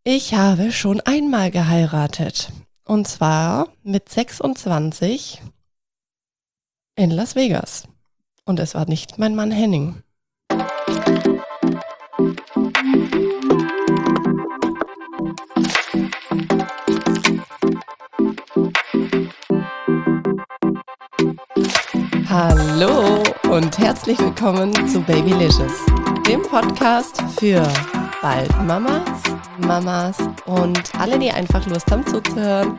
Ich habe schon einmal geheiratet. Und zwar mit 26 in Las Vegas. Und es war nicht mein Mann Henning. Hallo und herzlich willkommen zu Babylicious, dem Podcast für bald Mamas und alle, die einfach Lust haben zuzuhören.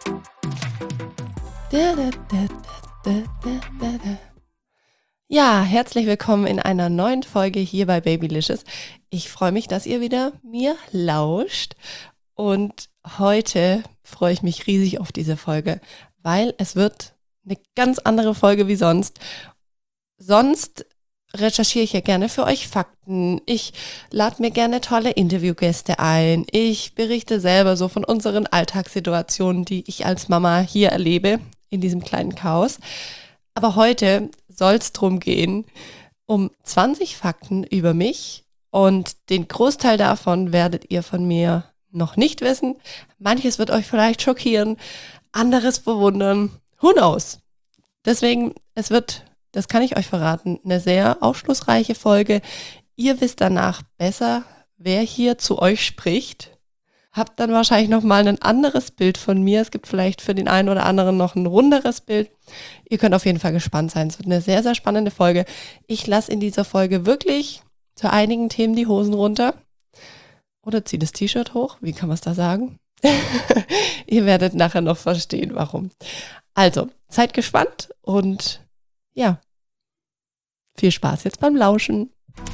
Ja, herzlich willkommen in einer neuen Folge hier bei Babylicious. Ich freue mich, dass ihr wieder mir lauscht und heute freue ich mich riesig auf diese Folge, weil es wird eine ganz andere Folge wie sonst. Sonst recherchiere ich ja gerne für euch Fakten. Ich lade mir gerne tolle Interviewgäste ein. Ich berichte selber so von unseren Alltagssituationen, die ich als Mama hier erlebe, in diesem kleinen Chaos. Aber heute soll es darum gehen, um 20 Fakten über mich. Und den Großteil davon werdet ihr von mir noch nicht wissen. Manches wird euch vielleicht schockieren, anderes bewundern. Who knows? Deswegen, es wird, das kann ich euch verraten, eine sehr aufschlussreiche Folge. Ihr wisst danach besser, wer hier zu euch spricht. Habt dann wahrscheinlich nochmal ein anderes Bild von mir. Es gibt vielleicht für den einen oder anderen noch ein runderes Bild. Ihr könnt auf jeden Fall gespannt sein. Es wird eine sehr, sehr spannende Folge. Ich lasse in dieser Folge wirklich zu einigen Themen die Hosen runter. Oder ziehe das T-Shirt hoch. Wie kann man es da sagen? Ihr werdet nachher noch verstehen, warum. Also, seid gespannt und ja, viel Spaß jetzt beim Lauschen.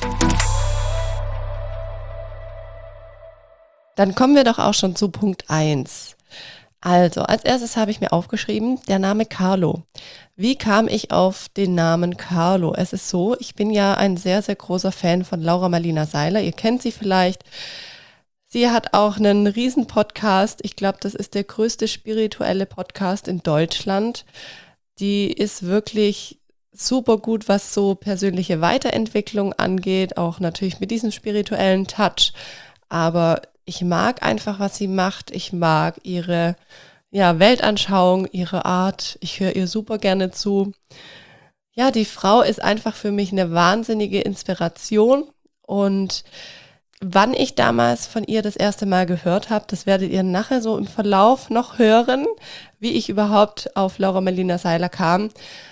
Dann kommen wir doch auch schon zu Punkt 1. Also, als erstes habe ich mir aufgeschrieben, der Name Carlo. Wie kam ich auf den Namen Carlo? Es ist so, ich bin ja ein sehr, sehr großer Fan von Laura Marlina Seiler. Ihr kennt sie vielleicht. Sie hat auch einen riesen Podcast. Ich glaube, das ist der größte spirituelle Podcast in Deutschland. Die ist wirklich super gut, was so persönliche Weiterentwicklung angeht, auch natürlich mit diesem spirituellen Touch. Aber ich mag einfach, was sie macht. Ich mag ihre Weltanschauung, ihre Art. Ich höre ihr super gerne zu. Ja, die Frau ist einfach für mich eine wahnsinnige Inspiration. Und wann ich damals von ihr das erste Mal gehört habe, das werdet ihr nachher so im Verlauf noch hören, wie ich überhaupt auf Laura Marlina Seiler kam.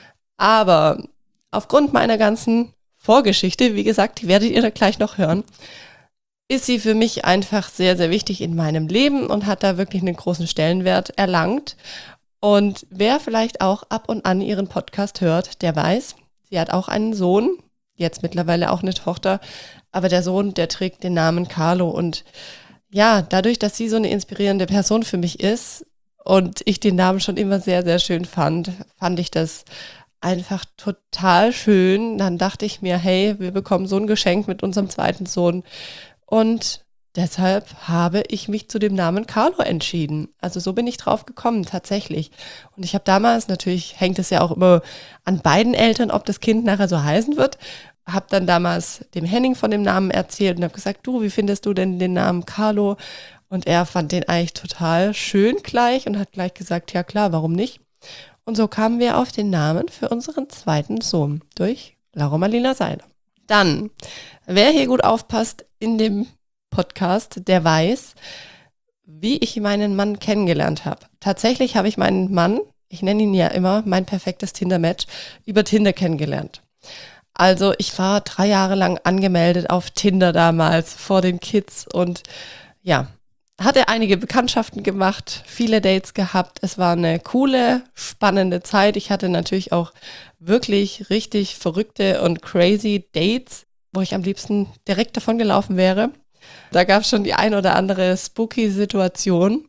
Aber aufgrund meiner ganzen Vorgeschichte, wie gesagt, die werdet ihr da gleich noch hören, ist sie für mich einfach sehr, sehr wichtig in meinem Leben und hat da wirklich einen großen Stellenwert erlangt. Und wer vielleicht auch ab und an ihren Podcast hört, der weiß, sie hat auch einen Sohn, jetzt mittlerweile auch eine Tochter, aber der Sohn, der trägt den Namen Carlo. Und ja, dadurch, dass sie so eine inspirierende Person für mich ist und ich den Namen schon immer sehr, sehr schön fand ich das einfach total schön. Dann dachte ich mir, hey, wir bekommen so ein Geschenk mit unserem zweiten Sohn. Und deshalb habe ich mich zu dem Namen Carlo entschieden. Also so bin ich drauf gekommen, tatsächlich. Und ich habe damals, natürlich hängt es ja auch immer an beiden Eltern, ob das Kind nachher so heißen wird, habe dann damals dem Henning von dem Namen erzählt und habe gesagt, du, wie findest du denn den Namen Carlo? Und er fand den eigentlich total schön gleich und hat gleich gesagt, ja klar, warum nicht? Und so kamen wir auf den Namen für unseren zweiten Sohn durch Laura Marlina Seiler. Dann, wer hier gut aufpasst in dem Podcast, der weiß, wie ich meinen Mann kennengelernt habe. Tatsächlich habe ich meinen Mann, ich nenne ihn ja immer mein perfektes Tinder-Match, über Tinder kennengelernt. Also ich war 3 Jahre lang angemeldet auf Tinder damals vor den Kids und ja, hatte einige Bekanntschaften gemacht, viele Dates gehabt. Es war eine coole, spannende Zeit. Ich hatte natürlich auch wirklich richtig verrückte und crazy Dates, wo ich am liebsten direkt davon gelaufen wäre. Da gab es schon die ein oder andere spooky Situation.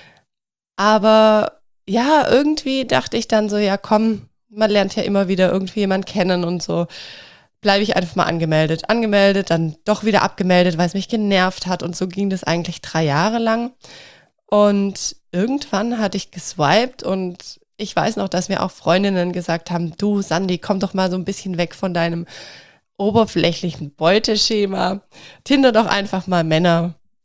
Aber ja, irgendwie dachte ich dann so, ja komm, man lernt ja immer wieder irgendwie jemanden kennen und so bleibe ich einfach mal angemeldet, dann doch wieder abgemeldet, weil es mich genervt hat und so ging das eigentlich 3 Jahre lang und irgendwann hatte ich geswiped und ich weiß noch, dass mir auch Freundinnen gesagt haben, du Sandy, komm doch mal so ein bisschen weg von deinem oberflächlichen Beuteschema, Tinder doch einfach mal Männer, ja,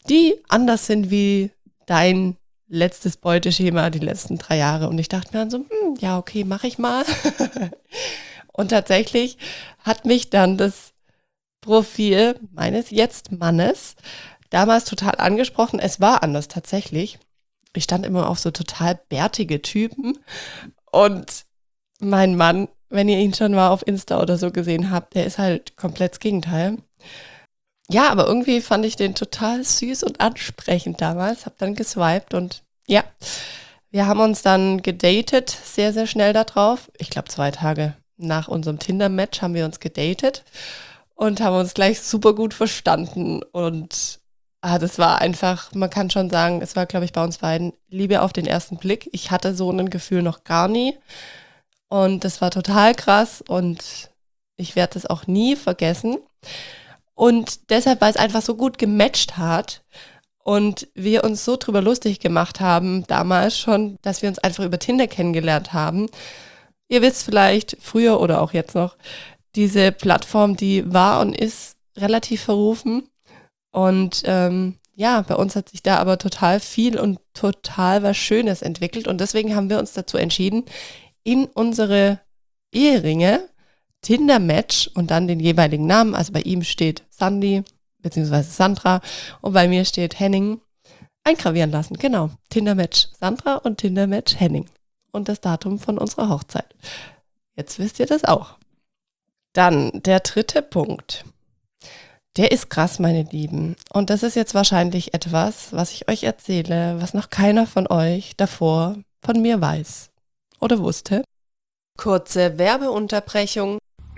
die anders sind wie dein letztes Beuteschema die letzten 3 Jahre. Und ich dachte mir dann so, ja, okay, mache ich mal. Und tatsächlich hat mich dann das Profil meines Jetzt-Mannes damals total angesprochen. Es war anders tatsächlich. Ich stand immer auf so total bärtige Typen. Und mein Mann, wenn ihr ihn schon mal auf Insta oder so gesehen habt, der ist halt komplett das Gegenteil. Ja, aber irgendwie fand ich den total süß und ansprechend damals. Hab dann geswiped und ja, wir haben uns dann gedatet, sehr, sehr schnell da drauf. Ich glaube 2 Tage nach unserem Tinder-Match haben wir uns gedatet und haben uns gleich super gut verstanden. Und das war einfach, man kann schon sagen, es war, glaube ich, bei uns beiden Liebe auf den ersten Blick. Ich hatte so ein Gefühl noch gar nie. Und das war total krass und ich werde das auch nie vergessen. Und deshalb, weil es einfach so gut gematcht hat und wir uns so drüber lustig gemacht haben, damals schon, dass wir uns einfach über Tinder kennengelernt haben. Ihr wisst vielleicht, früher oder auch jetzt noch, diese Plattform, die war und ist relativ verrufen. Und ja, bei uns hat sich da aber total viel und total was Schönes entwickelt. Und deswegen haben wir uns dazu entschieden, in unsere Eheringe Tinder-Match und dann den jeweiligen Namen, also bei ihm steht Sandy bzw. Sandra und bei mir steht Henning, eingravieren lassen. Genau, Tinder-Match Sandra und Tinder-Match Henning und das Datum von unserer Hochzeit. Jetzt wisst ihr das auch. Dann der 3. Punkt. Der ist krass, meine Lieben. Und das ist jetzt wahrscheinlich etwas, was ich euch erzähle, was noch keiner von euch davor von mir weiß oder wusste. Kurze Werbeunterbrechung.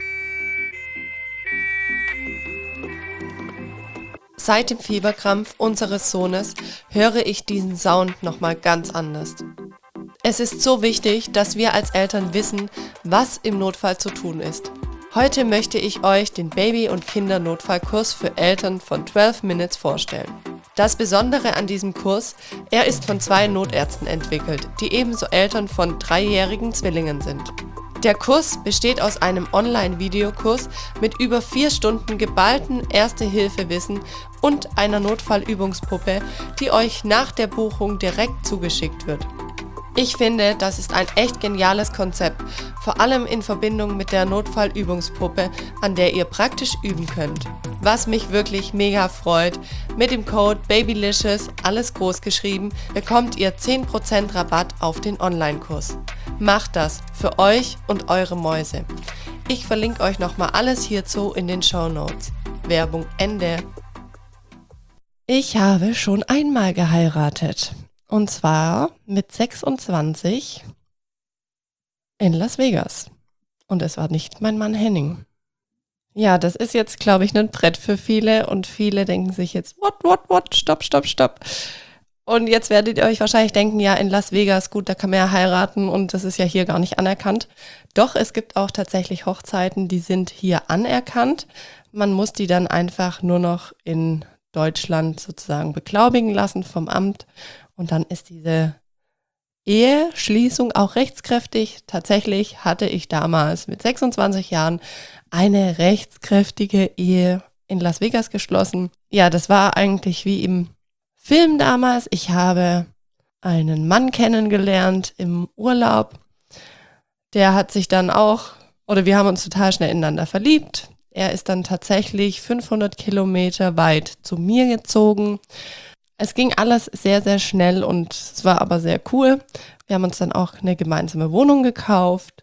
Seit dem Fieberkrampf unseres Sohnes höre ich diesen Sound nochmal ganz anders. Es ist so wichtig, dass wir als Eltern wissen, was im Notfall zu tun ist. Heute möchte ich euch den Baby- und Kindernotfallkurs für Eltern von 12 Minutes vorstellen. Das Besondere an diesem Kurs, er ist von 2 Notärzten entwickelt, die ebenso Eltern von 3-jährigen Zwillingen sind. Der Kurs besteht aus einem Online-Videokurs mit über 4 Stunden geballten Erste-Hilfe-Wissen und einer Notfallübungspuppe, die euch nach der Buchung direkt zugeschickt wird. Ich finde, das ist ein echt geniales Konzept, vor allem in Verbindung mit der Notfallübungspuppe, an der ihr praktisch üben könnt. Was mich wirklich mega freut, mit dem Code BABYLICIOUS, alles groß geschrieben, bekommt ihr 10% Rabatt auf den Online-Kurs. Macht das für euch und eure Mäuse. Ich verlinke euch nochmal alles hierzu in den Shownotes. Werbung Ende. Ich habe schon einmal geheiratet. Und zwar mit 26 in Las Vegas. Und es war nicht mein Mann Henning. Ja, das ist jetzt, glaube ich, ein Brett für viele. Und viele denken sich jetzt, what, stopp. Und jetzt werdet ihr euch wahrscheinlich denken, ja, in Las Vegas, gut, da kann man ja heiraten und das ist ja hier gar nicht anerkannt. Doch, es gibt auch tatsächlich Hochzeiten, die sind hier anerkannt. Man muss die dann einfach nur noch in Deutschland sozusagen beglaubigen lassen vom Amt. Und dann ist diese Eheschließung auch rechtskräftig. Tatsächlich hatte ich damals mit 26 Jahren eine rechtskräftige Ehe in Las Vegas geschlossen. Ja, das war eigentlich wie im Film damals. Ich habe einen Mann kennengelernt im Urlaub. Der hat sich dann auch, oder wir haben uns total schnell ineinander verliebt. Er ist dann tatsächlich 500 Kilometer weit zu mir gezogen. Es ging alles sehr, sehr schnell und es war aber sehr cool. Wir haben uns dann auch eine gemeinsame Wohnung gekauft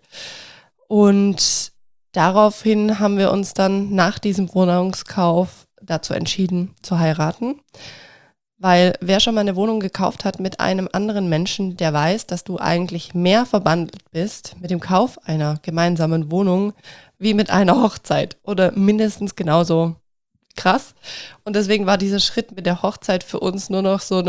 und daraufhin haben wir uns dann nach diesem Wohnungskauf dazu entschieden zu heiraten. Weil wer schon mal eine Wohnung gekauft hat mit einem anderen Menschen, der weiß, dass du eigentlich mehr verbandelt bist mit dem Kauf einer gemeinsamen Wohnung wie mit einer Hochzeit oder mindestens genauso krass. Und deswegen war dieser Schritt mit der Hochzeit für uns nur noch so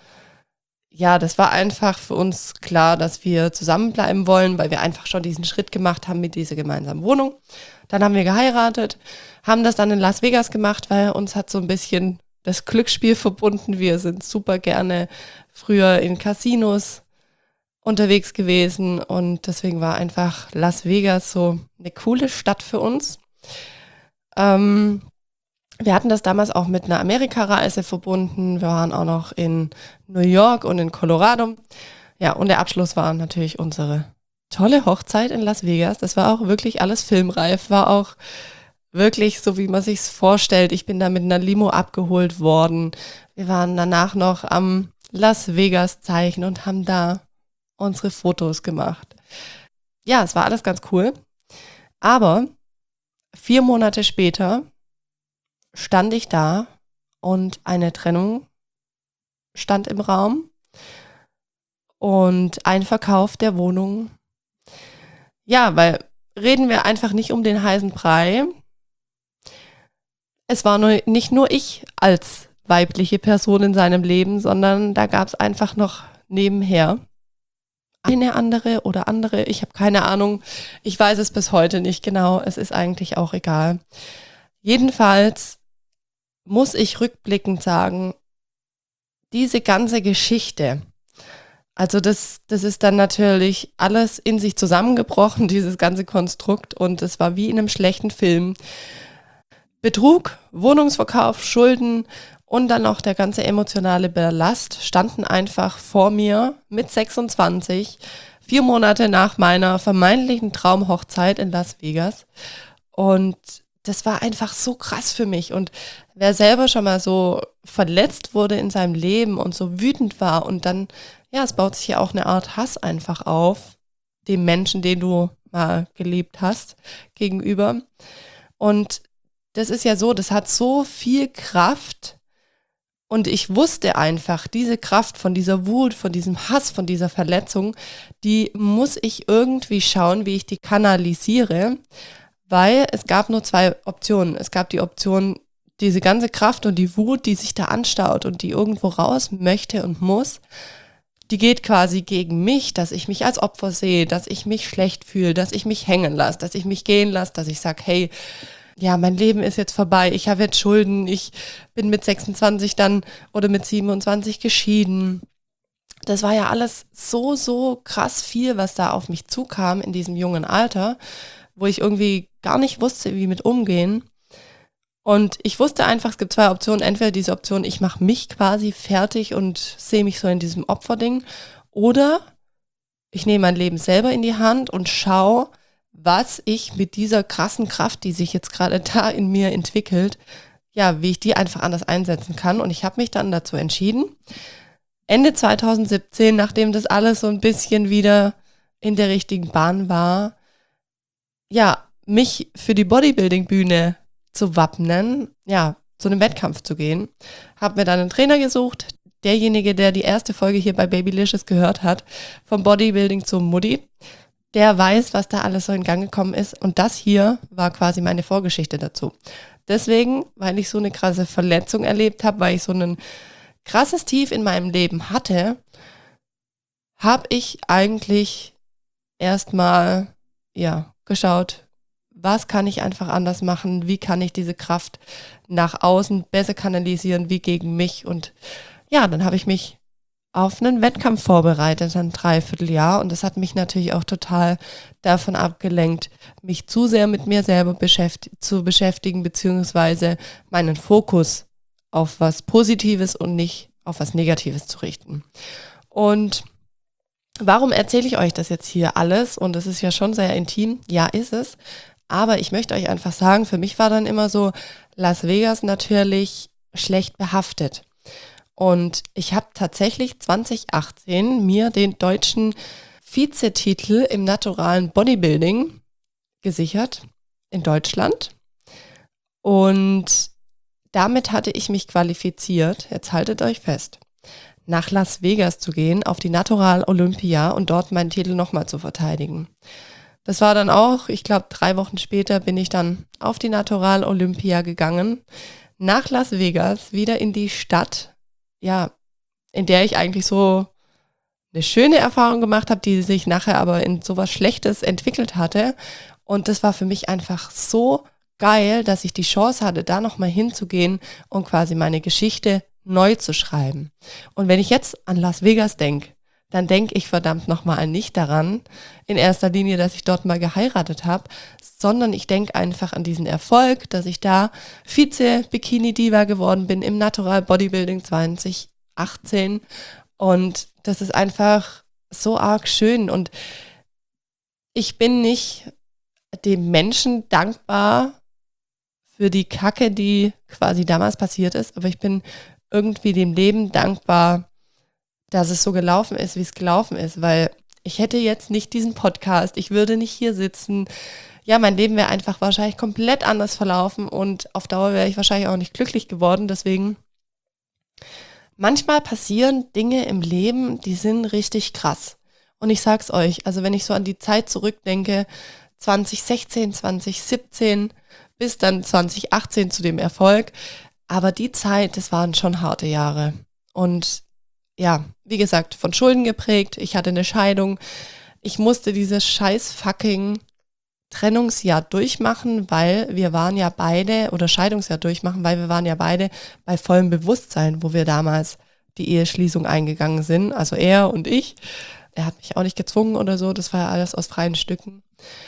ja, das war einfach für uns klar, dass wir zusammenbleiben wollen, weil wir einfach schon diesen Schritt gemacht haben mit dieser gemeinsamen Wohnung. Dann haben wir geheiratet, haben das dann in Las Vegas gemacht, weil uns hat so ein bisschen das Glücksspiel verbunden. Wir sind super gerne früher in Casinos unterwegs gewesen und deswegen war einfach Las Vegas so eine coole Stadt für uns. Wir hatten das damals auch mit einer Amerikareise verbunden. Wir waren auch noch in New York und in Colorado. Ja, und der Abschluss war natürlich unsere tolle Hochzeit in Las Vegas. Das war auch wirklich alles filmreif, war auch wirklich so, wie man sich's vorstellt. Ich bin da mit einer Limo abgeholt worden. Wir waren danach noch am Las Vegas Zeichen und haben da unsere Fotos gemacht. Ja, es war alles ganz cool. Aber 4 Monate später stand ich da und eine Trennung stand im Raum und ein Verkauf der Wohnung. Ja, weil reden wir einfach nicht um den heißen Brei. Es war nicht nur ich als weibliche Person in seinem Leben, sondern da gab es einfach noch nebenher eine andere oder andere. Ich habe keine Ahnung. Ich weiß es bis heute nicht genau. Es ist eigentlich auch egal. Jedenfalls muss ich rückblickend sagen, diese ganze Geschichte, also das ist dann natürlich alles in sich zusammengebrochen, dieses ganze Konstrukt, und es war wie in einem schlechten Film. Betrug, Wohnungsverkauf, Schulden und dann noch der ganze emotionale Ballast standen einfach vor mir mit 26, 4 Monate nach meiner vermeintlichen Traumhochzeit in Las Vegas. Und das war einfach so krass für mich. Und wer selber schon mal so verletzt wurde in seinem Leben und so wütend war und dann, ja, es baut sich ja auch eine Art Hass einfach auf, dem Menschen, den du mal geliebt hast, gegenüber. Und das ist ja so, das hat so viel Kraft, und ich wusste einfach, diese Kraft von dieser Wut, von diesem Hass, von dieser Verletzung, die muss ich irgendwie schauen, wie ich die kanalisiere, weil es gab nur 2 Optionen. Es gab die Option, diese ganze Kraft und die Wut, die sich da anstaut und die irgendwo raus möchte und muss, die geht quasi gegen mich, dass ich mich als Opfer sehe, dass ich mich schlecht fühle, dass ich mich hängen lasse, dass ich mich gehen lasse, dass ich sage, hey, ja, mein Leben ist jetzt vorbei, ich habe jetzt Schulden, ich bin mit 26 dann oder mit 27 geschieden. Das war ja alles so krass viel, was da auf mich zukam in diesem jungen Alter, wo ich irgendwie gar nicht wusste, wie mit umgehen. Und ich wusste einfach, es gibt 2 Optionen. Entweder diese Option, ich mache mich quasi fertig und sehe mich so in diesem Opferding, oder ich nehme mein Leben selber in die Hand und schaue, was ich mit dieser krassen Kraft, die sich jetzt gerade da in mir entwickelt, ja, wie ich die einfach anders einsetzen kann. Und ich habe mich dann dazu entschieden, Ende 2017, nachdem das alles so ein bisschen wieder in der richtigen Bahn war, ja, mich für die Bodybuilding-Bühne zu wappnen, ja, zu einem Wettkampf zu gehen. Habe mir dann einen Trainer gesucht, derjenige, der die erste Folge hier bei Babylicious gehört hat, vom Bodybuilding zum Mutti. Der weiß, was da alles so in Gang gekommen ist. Und das hier war quasi meine Vorgeschichte dazu. Deswegen, weil ich so eine krasse Verletzung erlebt habe, weil ich so ein krasses Tief in meinem Leben hatte, habe ich eigentlich erstmal, ja, geschaut, was kann ich einfach anders machen, wie kann ich diese Kraft nach außen besser kanalisieren, wie gegen mich. Und ja, dann habe ich mich auf einen Wettkampf vorbereitet, ein Dreivierteljahr, und das hat mich natürlich auch total davon abgelenkt, mich zu sehr mit mir selber zu beschäftigen, beziehungsweise meinen Fokus auf was Positives und nicht auf was Negatives zu richten. Und warum erzähle ich euch das jetzt hier alles? Und es ist ja schon sehr intim, ja, ist es, aber ich möchte euch einfach sagen, für mich war dann immer so Las Vegas natürlich schlecht behaftet. Und ich habe tatsächlich 2018 mir den deutschen Vizetitel im naturalen Bodybuilding gesichert in Deutschland. Und damit hatte ich mich qualifiziert, jetzt haltet euch fest, nach Las Vegas zu gehen, auf die Natural Olympia und dort meinen Titel nochmal zu verteidigen. Das war dann auch, ich glaube 3 Wochen später bin ich dann auf die Natural Olympia gegangen, nach Las Vegas, wieder in die Stadt, ja, in der ich eigentlich so eine schöne Erfahrung gemacht habe, die sich nachher aber in sowas Schlechtes entwickelt hatte. Und das war für mich einfach so geil, dass ich die Chance hatte, da nochmal hinzugehen und quasi meine Geschichte neu zu schreiben. Und wenn ich jetzt an Las Vegas denke, dann denke ich verdammt nochmal nicht daran, in erster Linie, dass ich dort mal geheiratet habe, sondern ich denke einfach an diesen Erfolg, dass ich da Vize-Bikini-Diva geworden bin im Natural Bodybuilding 2018 und das ist einfach so arg schön und ich bin nicht dem Menschen dankbar für die Kacke, die quasi damals passiert ist, aber ich bin irgendwie dem Leben dankbar, dass es so gelaufen ist, wie es gelaufen ist, weil ich hätte jetzt nicht diesen Podcast, ich würde nicht hier sitzen. Ja, mein Leben wäre einfach wahrscheinlich komplett anders verlaufen und auf Dauer wäre ich wahrscheinlich auch nicht glücklich geworden. Deswegen, manchmal passieren Dinge im Leben, die sind richtig krass. Und ich sag's euch, also wenn ich so an die Zeit zurückdenke, 2016, 2017 bis dann 2018 zu dem Erfolg, aber die Zeit, das waren schon harte Jahre. Und ja, wie gesagt, von Schulden geprägt. Ich hatte eine Scheidung. Ich musste dieses scheiß fucking Trennungsjahr durchmachen, weil wir waren ja beide, oder Scheidungsjahr durchmachen, weil wir waren ja beide bei vollem Bewusstsein, wo wir damals die Eheschließung eingegangen sind. Also er und ich. Er hat mich auch nicht gezwungen oder so. Das war ja alles aus freien Stücken.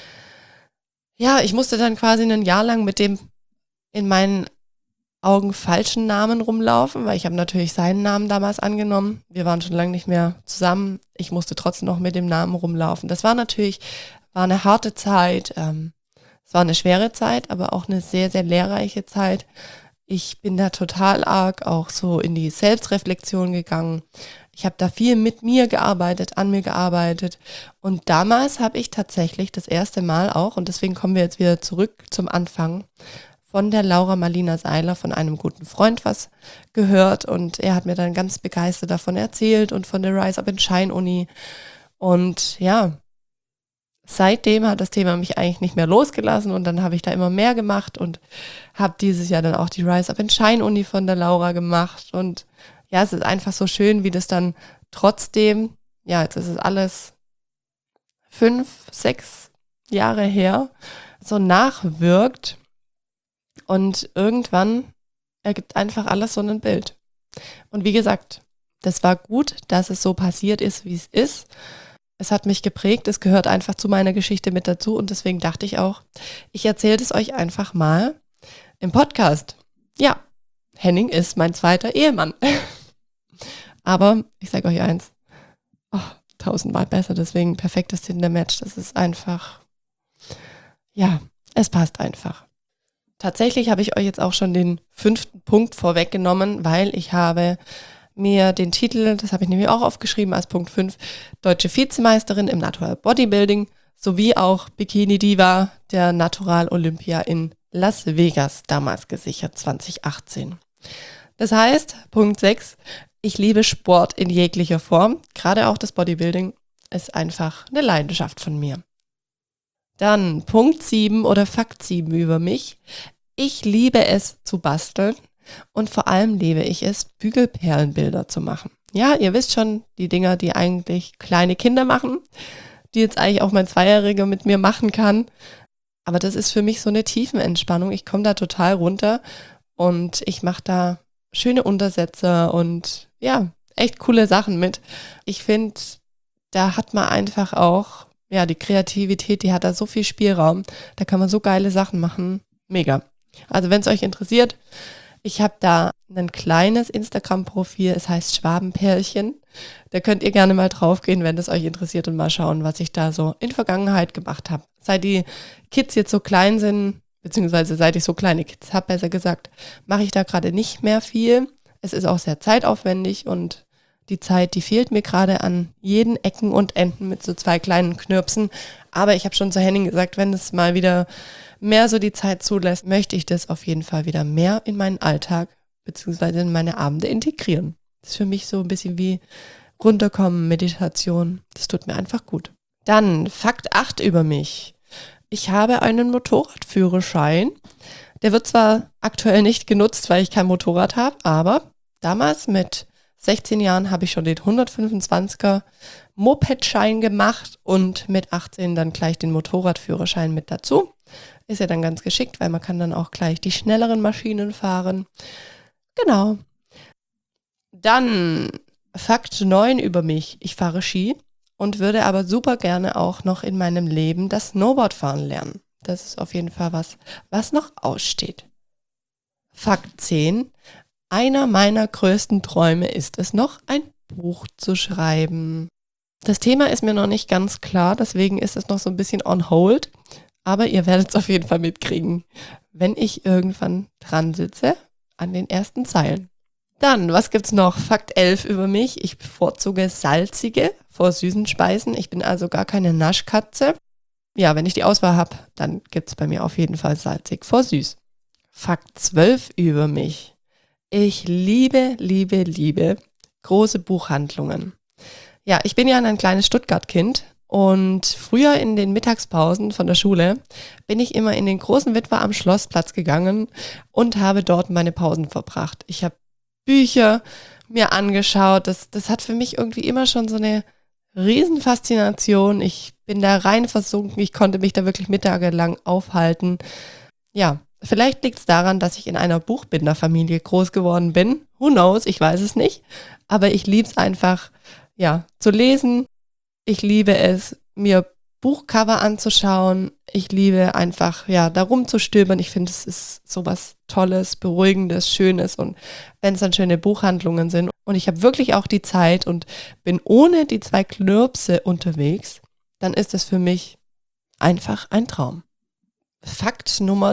Ja, ich musste dann quasi ein Jahr lang mit dem in meinen Augen falschen Namen rumlaufen, weil ich habe natürlich seinen Namen damals angenommen. Wir waren schon lange nicht mehr zusammen. Ich musste trotzdem noch mit dem Namen rumlaufen. Das war eine harte Zeit. Es war eine schwere Zeit, aber auch eine sehr, sehr lehrreiche Zeit. Ich bin da total arg auch so in die Selbstreflexion gegangen. Ich habe da viel mit mir gearbeitet, an mir gearbeitet. Und damals habe ich tatsächlich das erste Mal auch, und deswegen kommen wir jetzt wieder zurück zum Anfang, von der Laura Marlina Seiler, von einem guten Freund was gehört und er hat mir dann ganz begeistert davon erzählt und von der Rise Up and Shine Uni und ja, seitdem hat das Thema mich eigentlich nicht mehr losgelassen und dann habe ich da immer mehr gemacht und habe dieses Jahr dann auch die Rise Up and Shine Uni von der Laura gemacht und ja, es ist einfach so schön, wie das dann trotzdem, ja, jetzt ist es alles 5, 6 Jahre her, so nachwirkt. Und irgendwann ergibt einfach alles so ein Bild. Und wie gesagt, das war gut, dass es so passiert ist, wie es ist. Es hat mich geprägt, es gehört einfach zu meiner Geschichte mit dazu und deswegen dachte ich auch, ich erzähle es euch einfach mal im Podcast. Ja, Henning ist mein zweiter Ehemann. Aber ich sage euch eins, 1000-mal besser, deswegen perfektes Tinder-Match. Das ist einfach, ja, es passt einfach. Tatsächlich habe ich euch jetzt auch schon den 5. Punkt vorweggenommen, weil ich habe mir den Titel, das habe ich nämlich auch aufgeschrieben als Punkt 5, Deutsche Vizemeisterin im Natural Bodybuilding sowie auch Bikini Diva der Natural Olympia in Las Vegas damals gesichert, 2018. Das heißt, Punkt 6, ich liebe Sport in jeglicher Form, gerade auch das Bodybuilding ist einfach eine Leidenschaft von mir. Dann Punkt 7 oder Fakt 7 über mich. Ich liebe es zu basteln und vor allem liebe ich es, Bügelperlenbilder zu machen. Ja, ihr wisst schon, die Dinger, die eigentlich kleine Kinder machen, die jetzt eigentlich auch mein Zweijähriger mit mir machen kann. Aber das ist für mich so eine Tiefenentspannung. Ich komme da total runter und ich mache da schöne Untersetzer und ja, echt coole Sachen mit. Ich finde, da hat man einfach auch ja, die Kreativität, die hat da so viel Spielraum. Da kann man so geile Sachen machen. Mega. Also wenn es euch interessiert, ich habe da ein kleines Instagram-Profil, es heißt Schwabenpärchen. Da könnt ihr gerne mal draufgehen, wenn es euch interessiert und mal schauen, was ich da so in Vergangenheit gemacht habe. Seit die Kids jetzt so klein sind, beziehungsweise seit ich so kleine Kids habe, besser gesagt, mache ich da gerade nicht mehr viel. Es ist auch sehr zeitaufwendig und die Zeit, die fehlt mir gerade an jeden Ecken und Enden mit so 2 kleinen Knirpsen. Aber ich habe schon zu Henning gesagt, wenn es mal wieder mehr so die Zeit zulässt, möchte ich das auf jeden Fall wieder mehr in meinen Alltag beziehungsweise in meine Abende integrieren. Das ist für mich so ein bisschen wie runterkommen, Meditation. Das tut mir einfach gut. Dann Fakt 8 über mich. Ich habe einen Motorradführerschein. Der wird zwar aktuell nicht genutzt, weil ich kein Motorrad habe, aber damals mit 16 Jahren habe ich schon den 125er Mopedschein gemacht und mit 18 dann gleich den Motorradführerschein mit dazu. Ist ja dann ganz geschickt, weil man kann dann auch gleich die schnelleren Maschinen fahren. Genau. Dann Fakt 9 über mich. Ich fahre Ski und würde aber super gerne auch noch in meinem Leben das Snowboardfahren lernen. Das ist auf jeden Fall was noch aussteht. Fakt 10. Einer meiner größten Träume ist es noch, ein Buch zu schreiben. Das Thema ist mir noch nicht ganz klar, deswegen ist es noch so ein bisschen on hold. Aber ihr werdet es auf jeden Fall mitkriegen, wenn ich irgendwann dran sitze an den ersten Zeilen. Dann, was gibt's noch? Fakt 11 über mich. Ich bevorzuge salzige vor süßen Speisen. Ich bin also gar keine Naschkatze. Ja, wenn ich die Auswahl habe, dann gibt's bei mir auf jeden Fall salzig vor süß. Fakt 12 über mich. Ich liebe, liebe, liebe große Buchhandlungen. Ja, ich bin ja ein kleines Stuttgart-Kind und früher in den Mittagspausen von der Schule bin ich immer in den großen Witwer am Schlossplatz gegangen und habe dort meine Pausen verbracht. Ich habe Bücher mir angeschaut. Das hat für mich irgendwie immer schon so eine Riesenfaszination. Ich bin da rein versunken. Ich konnte mich da wirklich mittagelang aufhalten. Ja, vielleicht liegt es daran, dass ich in einer Buchbinderfamilie groß geworden bin. Who knows? Ich weiß es nicht. Aber ich liebe es einfach, ja, zu lesen. Ich liebe es, mir Buchcover anzuschauen. Ich liebe einfach, ja, da rumzustöbern. Ich finde, es ist sowas Tolles, Beruhigendes, Schönes. Und wenn es dann schöne Buchhandlungen sind und ich habe wirklich auch die Zeit und bin ohne die 2 Klirpse unterwegs, dann ist es für mich einfach ein Traum. Fakt Nummer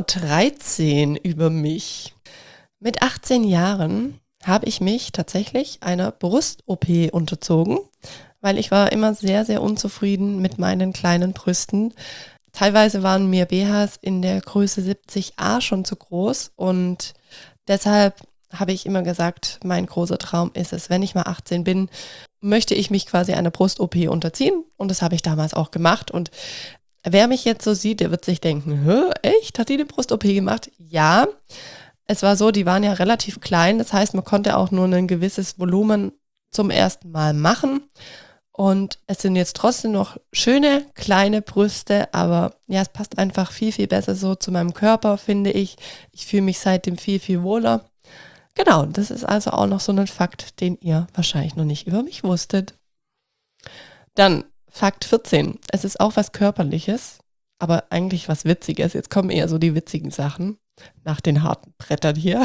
13 über mich. Mit 18 Jahren habe ich mich tatsächlich einer Brust-OP unterzogen, weil ich war immer sehr, sehr unzufrieden mit meinen kleinen Brüsten. Teilweise waren mir BHs in der Größe 70a schon zu groß und deshalb habe ich immer gesagt, mein großer Traum ist es, wenn ich mal 18 bin, möchte ich mich quasi einer Brust-OP unterziehen und das habe ich damals auch gemacht und wer mich jetzt so sieht, der wird sich denken, echt, hat die eine Brust-OP gemacht? Ja, es war so, die waren ja relativ klein, das heißt, man konnte auch nur ein gewisses Volumen zum ersten Mal machen. Und es sind jetzt trotzdem noch schöne, kleine Brüste, aber ja, es passt einfach viel, viel besser so zu meinem Körper, finde ich. Ich fühle mich seitdem viel, viel wohler. Genau, das ist also auch noch so ein Fakt, den ihr wahrscheinlich noch nicht über mich wusstet. Dann Fakt 14. Es ist auch was Körperliches, aber eigentlich was Witziges. Jetzt kommen eher so die witzigen Sachen nach den harten Brettern hier.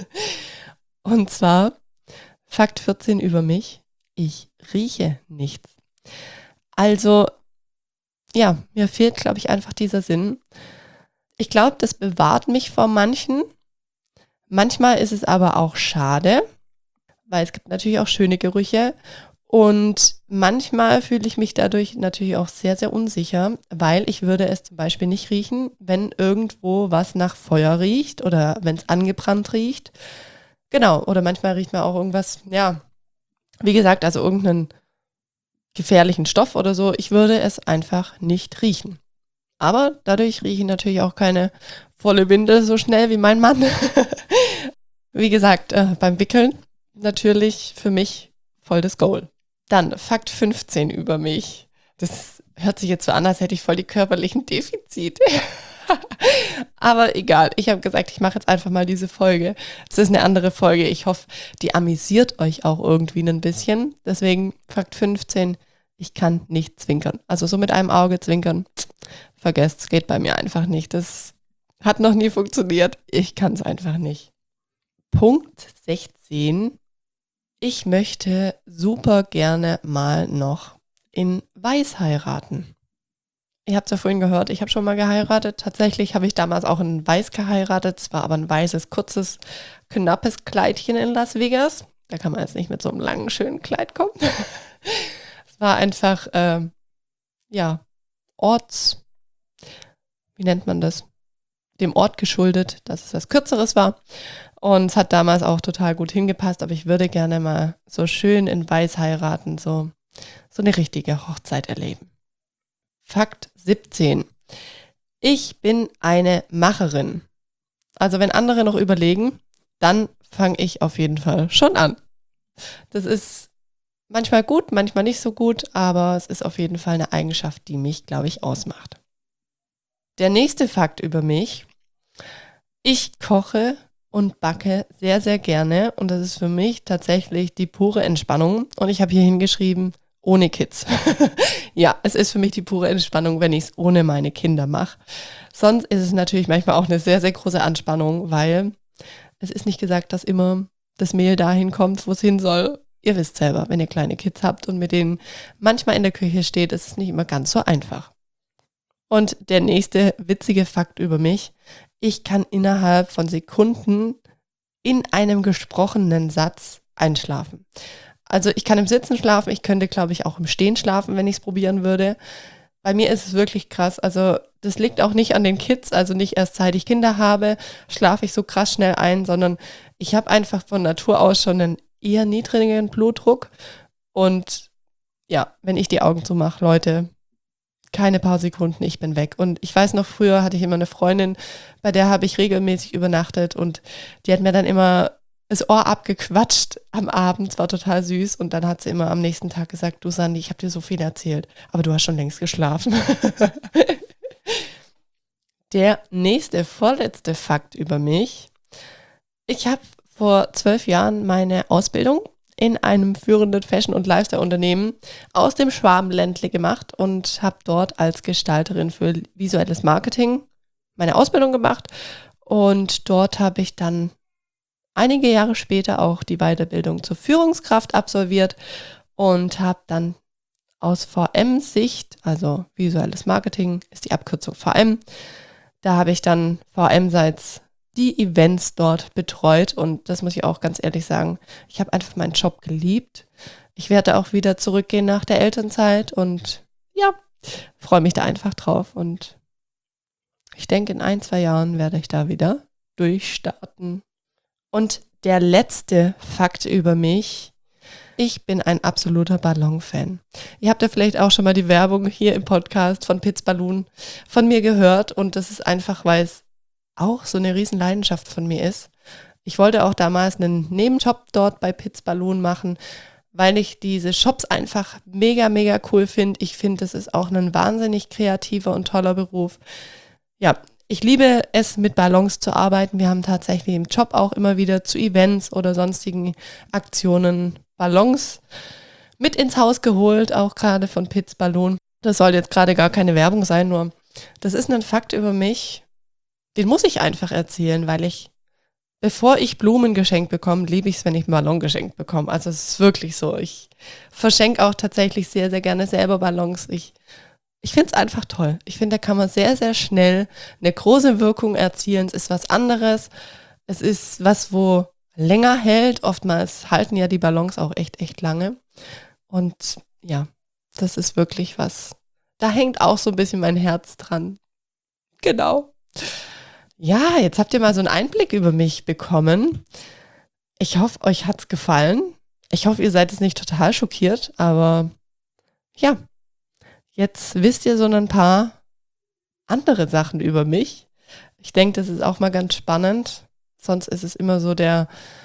Und zwar Fakt 14 über mich. Ich rieche nichts. Also, ja, mir fehlt, glaube ich, einfach dieser Sinn. Ich glaube, das bewahrt mich vor manchen. Manchmal ist es aber auch schade, weil es gibt natürlich auch schöne Gerüche. Und manchmal fühle ich mich dadurch natürlich auch sehr, sehr unsicher, weil ich würde es zum Beispiel nicht riechen, wenn irgendwo was nach Feuer riecht oder wenn es angebrannt riecht. Genau, oder manchmal riecht man auch irgendwas, ja, wie gesagt, also irgendeinen gefährlichen Stoff oder so. Ich würde es einfach nicht riechen. Aber dadurch rieche ich natürlich auch keine volle Windel so schnell wie mein Mann. Wie gesagt, beim Wickeln natürlich für mich voll das Goal. Dann Fakt 15 über mich. Das hört sich jetzt so an, als hätte ich voll die körperlichen Defizite. Aber egal, ich habe gesagt, ich mache jetzt einfach mal diese Folge. Es ist eine andere Folge. Ich hoffe, die amüsiert euch auch irgendwie ein bisschen. Deswegen Fakt 15, ich kann nicht zwinkern. Also so mit einem Auge zwinkern, vergesst, es geht bei mir einfach nicht. Das hat noch nie funktioniert. Ich kann es einfach nicht. Punkt 16. Ich möchte super gerne mal noch in Weiß heiraten. Ihr habt es ja vorhin gehört, ich habe schon mal geheiratet. Tatsächlich habe ich damals auch in Weiß geheiratet. Es war aber ein weißes, kurzes, knappes Kleidchen in Las Vegas. Da kann man jetzt nicht mit so einem langen, schönen Kleid kommen. Es war einfach, ja, wie nennt man das? Dem Ort geschuldet, dass es was Kürzeres war. Und es hat damals auch total gut hingepasst. Aber ich würde gerne mal so schön in Weiß heiraten, so eine richtige Hochzeit erleben. Fakt 17. Ich bin eine Macherin. Also wenn andere noch überlegen, dann fange ich auf jeden Fall schon an. Das ist manchmal gut, manchmal nicht so gut, aber es ist auf jeden Fall eine Eigenschaft, die mich, glaube ich, ausmacht. Der nächste Fakt über mich. Ich koche und backe sehr, sehr gerne. Und das ist für mich tatsächlich die pure Entspannung. Und ich habe hier hingeschrieben, ohne Kids. Ja, es ist für mich die pure Entspannung, wenn ich es ohne meine Kinder mache. Sonst ist es natürlich manchmal auch eine sehr, sehr große Anspannung, weil es ist nicht gesagt, dass immer das Mehl dahin kommt, wo es hin soll. Ihr wisst selber, wenn ihr kleine Kids habt und mit denen manchmal in der Küche steht, ist es nicht immer ganz so einfach. Und der nächste witzige Fakt über mich: Ich kann innerhalb von Sekunden in einem gesprochenen Satz einschlafen. Also ich kann im Sitzen schlafen, ich könnte, glaube ich, auch im Stehen schlafen, wenn ich es probieren würde. Bei mir ist es wirklich krass. Also das liegt auch nicht an den Kids, also nicht erst seit ich Kinder habe, schlafe ich so krass schnell ein, sondern ich habe einfach von Natur aus schon einen eher niedrigen Blutdruck. Und ja, wenn ich die Augen zumache, Leute, keine paar Sekunden, ich bin weg. Und ich weiß noch, früher hatte ich immer eine Freundin, bei der habe ich regelmäßig übernachtet und die hat mir dann immer das Ohr abgequatscht am Abend, es war total süß. Und dann hat sie immer am nächsten Tag gesagt, du Sandy, ich habe dir so viel erzählt, aber du hast schon längst geschlafen. Der nächste, vorletzte Fakt über mich: Ich habe vor 12 Jahren meine Ausbildung in einem führenden Fashion- und Lifestyle-Unternehmen aus dem Schwabenländle gemacht und habe dort als Gestalterin für visuelles Marketing meine Ausbildung gemacht. Und dort habe ich dann einige Jahre später auch die Weiterbildung zur Führungskraft absolviert und habe dann aus VM-Sicht, also visuelles Marketing ist die Abkürzung VM, da habe ich dann VM-seits die Events dort betreut und das muss ich auch ganz ehrlich sagen, ich habe einfach meinen Job geliebt. Ich werde auch wieder zurückgehen nach der Elternzeit und ja, freue mich da einfach drauf und ich denke, in 1-2 Jahren werde ich da wieder durchstarten. Und der letzte Fakt über mich: Ich bin ein absoluter Ballon-Fan. Ihr habt ja vielleicht auch schon mal die Werbung hier im Podcast von Piz Balloon von mir gehört und das ist einfach, weil es auch so eine riesen Leidenschaft von mir ist. Ich wollte auch damals einen Nebenjob dort bei Piz Balloon machen, weil ich diese Shops einfach mega, mega cool finde. Ich finde, es ist auch ein wahnsinnig kreativer und toller Beruf. Ja, ich liebe es, mit Ballons zu arbeiten. Wir haben tatsächlich im Job auch immer wieder zu Events oder sonstigen Aktionen Ballons mit ins Haus geholt, auch gerade von Piz Balloon. Das soll jetzt gerade gar keine Werbung sein, nur das ist ein Fakt über mich, den muss ich einfach erzählen, weil bevor ich Blumen geschenkt bekomme, liebe ich es, wenn ich einen Ballon geschenkt bekomme. Also es ist wirklich so. Ich verschenke auch tatsächlich sehr, sehr gerne selber Ballons. Ich finde es einfach toll. Ich finde, da kann man sehr, sehr schnell eine große Wirkung erzielen. Es ist was anderes. Es ist was, wo länger hält. Oftmals halten ja die Ballons auch echt, echt lange. Und ja, das ist wirklich was. Da hängt auch so ein bisschen mein Herz dran. Genau. Ja, jetzt habt ihr mal so einen Einblick über mich bekommen. Ich hoffe, euch hat's gefallen. Ich hoffe, ihr seid jetzt nicht total schockiert, aber ja, jetzt wisst ihr so ein paar andere Sachen über mich. Ich denke, das ist auch mal ganz spannend. Sonst ist es immer so der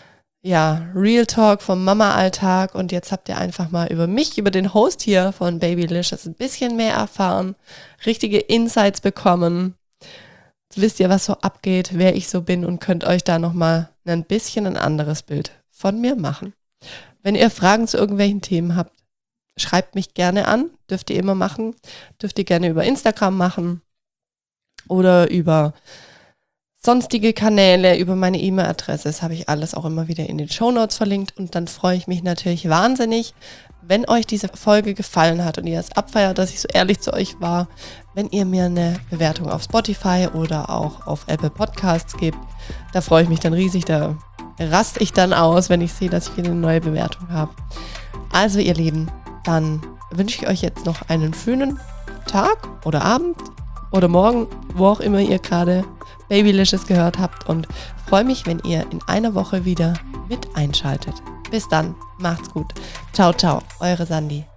Real Talk vom Mama-Alltag und jetzt habt ihr einfach mal über mich, über den Host hier von Babylicious ein bisschen mehr erfahren, richtige Insights bekommen. Jetzt wisst ihr, was so abgeht, wer ich so bin und könnt euch da nochmal ein bisschen ein anderes Bild von mir machen. Wenn ihr Fragen zu irgendwelchen Themen habt, schreibt mich gerne an, dürft ihr immer machen, dürft ihr gerne über Instagram machen oder über sonstige Kanäle, über meine E-Mail-Adresse. Das habe ich alles auch immer wieder in den Shownotes verlinkt und dann freue ich mich natürlich wahnsinnig, wenn euch diese Folge gefallen hat und ihr es abfeiert, dass ich so ehrlich zu euch war, wenn ihr mir eine Bewertung auf Spotify oder auch auf Apple Podcasts gebt. Da freue ich mich dann riesig, da raste ich dann aus, wenn ich sehe, dass ich wieder eine neue Bewertung habe. Also ihr Lieben, dann wünsche ich euch jetzt noch einen schönen Tag oder Abend oder Morgen, wo auch immer ihr gerade Babylicious gehört habt und freue mich, wenn ihr in einer Woche wieder mit einschaltet. Bis dann, macht's gut. Ciao, ciao, eure Sandy.